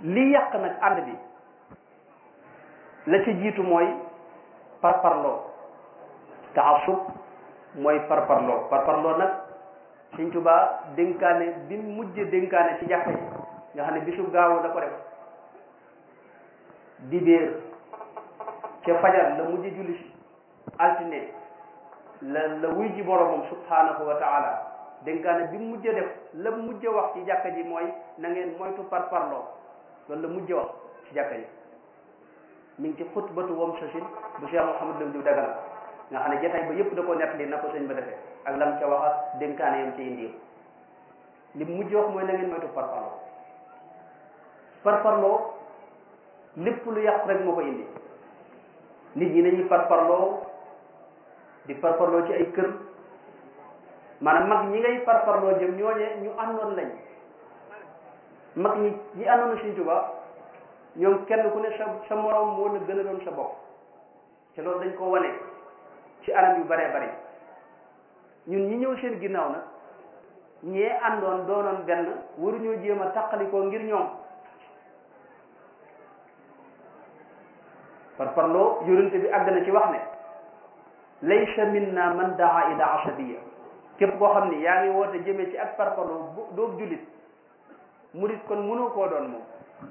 li yàq nag ànd bi la ci jiitu mooy parparloo. taasub mooy parparloo nag Sëñ Tuubaa dénkaane bi mujj dénkaane ci jàkka yi nga xam ne bisu gaawu da ko def dibéer ca fajar la mujj julli si altine la wuy ji boromam subhanahu wa taala dénkaane bi mujj def la mujj wax ci jàkka ji mooy na ngeen moytu parparloo loolu la mujj wax ci jàkka ji mi ngi ci xutbatu wam sasin bu Cheikh Mouhamadou Lam Diw Dagana nga xam ne jotaay ba yëpp da koo nettali na ko sëñ ba defee ak lam ca wax ak dénkaane yam ci indi li mujj wax mooy na ngeen moytu parparloo lépp lu yàqu rek moo ko indi nit ñi nañuy parparloo di parparloo ci ay kër maanaam mag ñi ngay parparloo jëm ñooñe ñu àndoon lañ mag ñi àndoon Sëñ Tuubaa ñoom kenn ku ne sa morom moo la gën a doon sa bopp te loolu dañ ko wane ci anam yu baree bari ñun ñi ñëw seen ginnaaw nag ñee àndoon doonoon benn waruñoo jéem a tàqalikoo ngir ñoom parparloo yonente bi àgg na ci wax ne laysa minna man daa ila asabiya képp koo xam ni yaa ngi woote jëmee ci ak parparloo doob jullit murit kon mënoo koo doon moom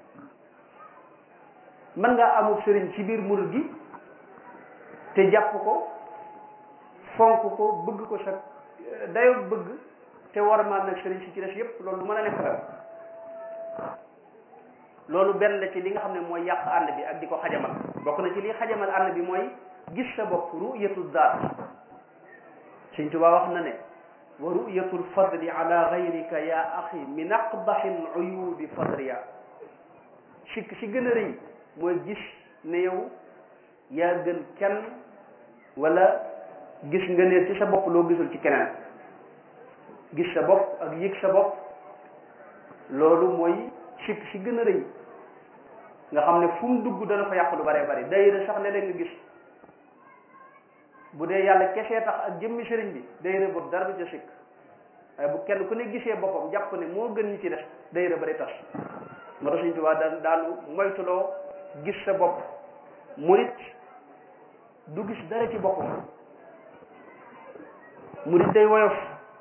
mën ngaa amul sëriñ ci biir murit gi te jàpp ko fonk ko bëgg ko sa dayo bëgg te war maa nag sëriñ si ci des yépp loolu mën a nekk la loolu benn la ci li nga xam ne mooy yàq ànd bi ak di ko xajamal bokk na ci li xajamal ànd bi mooy gis sa bopp ru'yatu daat Sëñ Tuubaa wax na ne wa ru'yatu lfadli ala gayrika ya axi min aqbaxi luyubi fadriya si gën a rëy mooy gis ne yow yaa gën kenn wala gis nga ne ci sa bopp loo gisul ci keneen gis sa bopp ak yëg sa bopp loolu mooy si gën a rëy nga xam ne fu mu dugg dana fa yàq lu bare bari dayira sax léeg-léeg nga gis bu dee yàlla kesee tax ak jëmmi sëriñ bi dayira boobu dara du ca sikk waaye bu kenn ku ne gisee boppam jàpp ne moo gën ñi ci des dayira ba day tas moo tax Sëñ Tuubaa daanu moytuloo gis sa bopp murit du gis dara ci boppam murit day woyof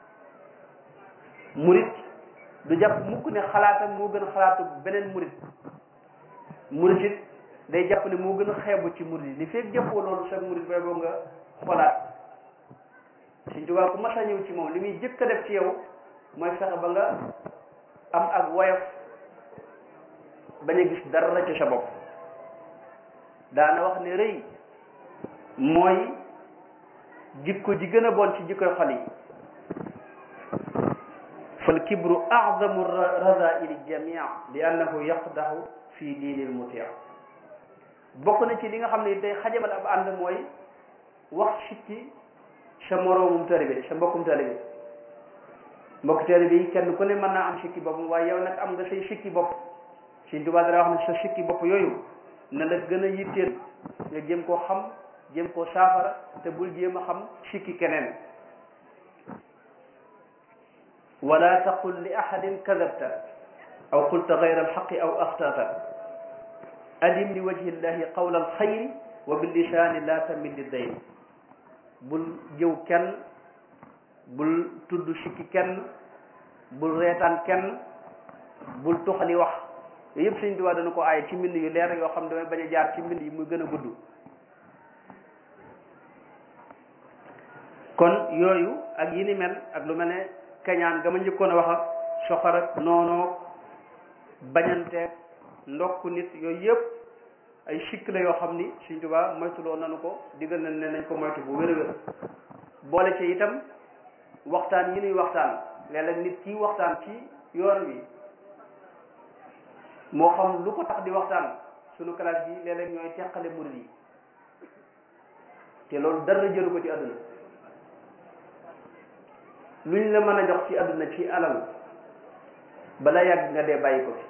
murit du jàpp mukk ne xalaatam moo gën a xalaatu beneen murit murit it day jàpp ne moo gën a xeebu ci murit yi li fekk jàppoo loolu sa murit bay boo nga xolaat Sëñ Tuubaa ku mas a ñëw ci moom li muy jëkk a def ci yow mooy fexe ba nga am ak woyof bañ a gis dara ci sa bopp daana wax ne rëy mooy jikko ji gën a bon ci jikkoy xol yi fal kibru a'zamu razaili jamia li annahu yaqdahu fi diinil mutia bokk na ci li nga xam ne day xajamal ab ànd mooy wax sikki sa moroomum taalibe sa mbokkum taalibe mbokk taalibe yi kenn ku ne mën naa am sikki boppam waaye yow nag am nga say sikki bopp Sëñ Tuubaa dara wax ne sa sikki bopp yooyu na la gën a yitteel nga jéem koo xam jéem koo saafara te bul jéem a xam sikki keneen wala taqul li ahadin kadabta aw qulta gayra alxaqi aw axtata adim li wajhi llahi qawla alxayri wa billisaani la tamil li dayni bul jëw kenn bul tudd sikki kenn bul reetaan kenn bul tuxali wax yooyu yëpp Sëñ Tuubaa dana ko aaye ci mbind yu leer yoo xam damay bañ a jaar ci mbind yi muy gën a gudd kon yooyu ak yi ni mel ak lu mel ne kañaan ga ma njëkkoon a wax ak soxor ak noonoo bañante ndokk nit yooyu yëpp ay sikk la yoo xam ni Sëñ Tuubaa moytuloo nanu ko digal nañ ne nañ ko moytu bu wér a wér boole ci itam waxtaan yi nuy waxtaan léeg-léeg nit ki waxtaan ci yoon wi moo xam lu ko tax di waxtaan sunu classe bi léeg-léeg ñooy teqale murid yi te loolu dara jëru ko ci àdduna luñ la mën a jox ci àdduna ci alal bala yàgg nga dee bàyyi ko fi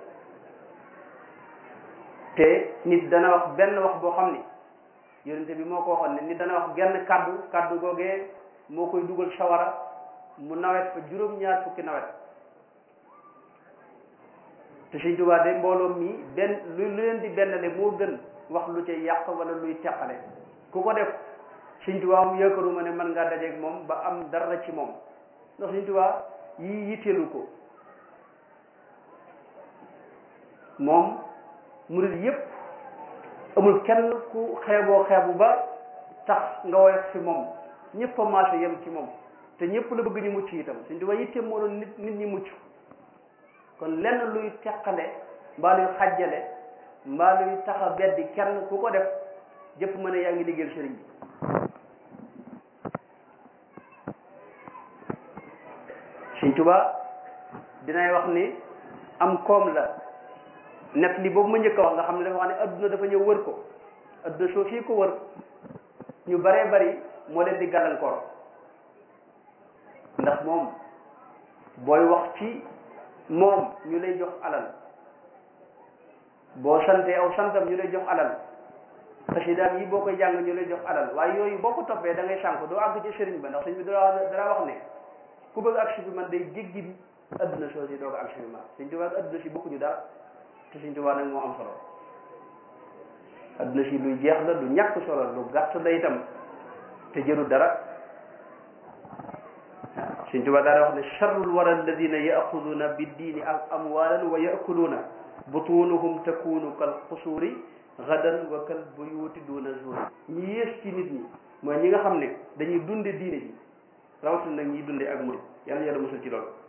te nit dana wax benn wax boo xam ni yonente bi moo ko waxoon ne nit dana wax genn kàddu googee moo koy dugal sawara mu nawet fa juróom-ñaar fukki nawet te Sëñ Tuubaa de mbooloo mi benn lu leen di bennale moo gën wax lu ca yàq wala luy teqale ku ko def Sëñ Tuubaa moom yaakaaruma ne mën ngaa dajeeg moom ba am dara ci moom ndax Sëñ Tuubaa yii yitteelu ko moom murid yépp amul kenn ku xeeboo xeebu ba tax nga woyof fi moom ñëpp a maase yem ci moom te ñëpp la bëgg ñu mucc itam Sëñ Tuubaa yitteem moo doon nit ñi mucc kon lenn luy teqale mbaa luy xàjjale mbaa luy tax a beddi kenn ku ko def jëpp mën a yaa ngi liggéeyal sëriñ bi Sëñ Tuubaa dinay wax ni am koom la net li boobu ma njëkk a wax nga xam ne dafa wax ne adduna dafa ñëw wër ko adduna soo fii ko wër ñu baree bari moo leen di gàllankoor ndax moom booy wax ci moom ñu lay jox alal boo santee aw santam ñu lay jox alal xasidaam yi boo koy jàng ñu lay jox alal waaye yooyu boo ko toppee da ngay sànk doo àgg ci sëriñ ba ndax sëriñ bi dara wax ne ku bëgg ak si bi man day jéggi adduna soo si doo ko ak si bi man Sëriñ Tuubaa ak adduna si bokkuñu dara te Sëriñ Tuubaa nag moo am solo adduna si luy jeex la lu ñàkk solo lu gàtt la itam te jëru dara Sëriñ Tuubaa daal wax ne charrul wara alladina yaxuduuna biddiini amwalan wa yakuluuna butunuhum takunu kal xusuuri gadan wa kal buyuti duuna zuuri ñi yées ci nit ñi mooy ñi nga xam ne dañuy dunde diine ji rawatina nag ñiy dunde ak murid yàlla yàlla musul ci loolu